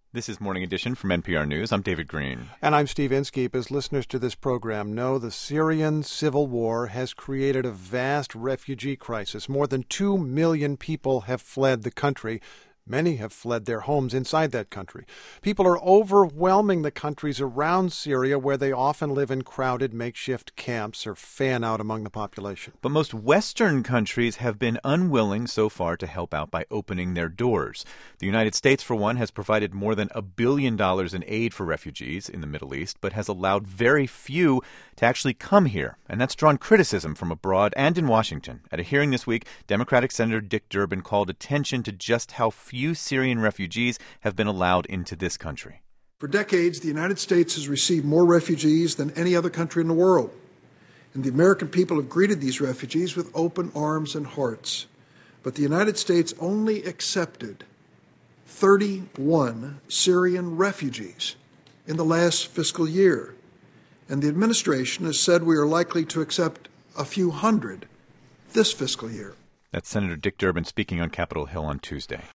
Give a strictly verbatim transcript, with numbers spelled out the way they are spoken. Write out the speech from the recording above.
This is Morning Edition from N P R News. I'm David Green. And I'm Steve Inskeep. As listeners to this program know, the Syrian civil war has created a vast refugee crisis. More than two million people have fled the country. Many have fled their homes inside that country. People are overwhelming the countries around Syria, where they often live in crowded makeshift camps or fan out among the population. But most Western countries have been unwilling so far to help out by opening their doors. The United States, for one, has provided more than a billion dollars in aid for refugees in the Middle East, but has allowed very few to actually come here. And that's drawn criticism from abroad and in Washington. At a hearing this week, Democratic Senator Dick Durbin called attention to just how few Few Syrian refugees have been allowed into this country. For decades, the United States has received more refugees than any other country in the world. And the American people have greeted these refugees with open arms and hearts. But the United States only accepted thirty-one Syrian refugees in the last fiscal year. And the administration has said we are likely to accept a few hundred this fiscal year. That's Senator Dick Durbin speaking on Capitol Hill on Tuesday.